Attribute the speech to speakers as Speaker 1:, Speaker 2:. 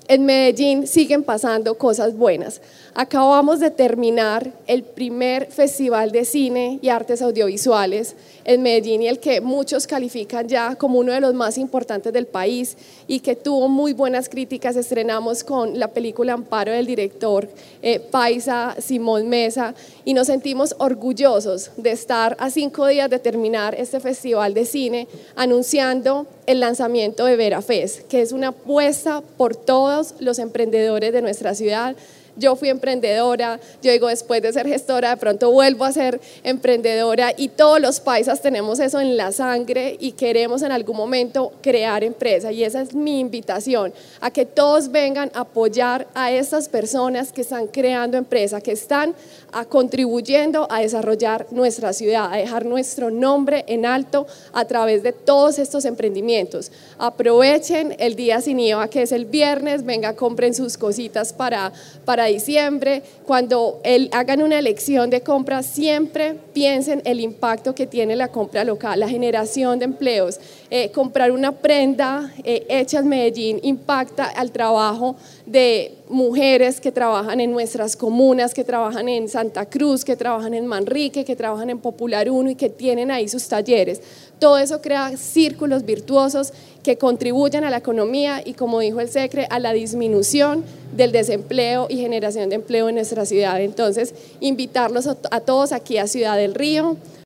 Speaker 1: En Medellín siguen pasando cosas buenas. Acabamos de terminar el primer festival de cine y artes audiovisuales en Medellín, y el que muchos califican ya como uno de los más importantes del país y que tuvo muy buenas críticas. Estrenamos con la película Amparo del director paisa Simón Mesa, y nos sentimos orgullosos de estar a 5 días de terminar este festival de cine anunciando el lanzamiento de Verafest, que es una apuesta por todos los emprendedores de nuestra ciudad. Yo fui emprendedora, yo digo, después de ser gestora, de pronto vuelvo a ser emprendedora, y todos los paisas tenemos eso en la sangre y queremos en algún momento crear empresa, y esa es mi invitación, a que todos vengan a apoyar a estas personas que están creando empresa, que están contribuyendo a desarrollar nuestra ciudad, a dejar nuestro nombre en alto a través de todos estos emprendimientos. Aprovechen el día sin IVA, que es el viernes, venga, compren sus cositas para diciembre. Cuando hagan una elección de compra, siempre piensen el impacto que tiene la compra local, la generación de empleos. Comprar una prenda hecha en Medellín impacta al trabajo de mujeres que trabajan en nuestras comunas, que trabajan en Santa Cruz, que trabajan en Manrique, que trabajan en Popular 1 y que tienen ahí sus talleres. Todo eso crea círculos virtuosos que contribuyen a la economía y, como dijo el Secre, a la disminución del desempleo y generación de empleo en nuestra ciudad. Entonces, invitarlos a todos aquí a Ciudad del Río,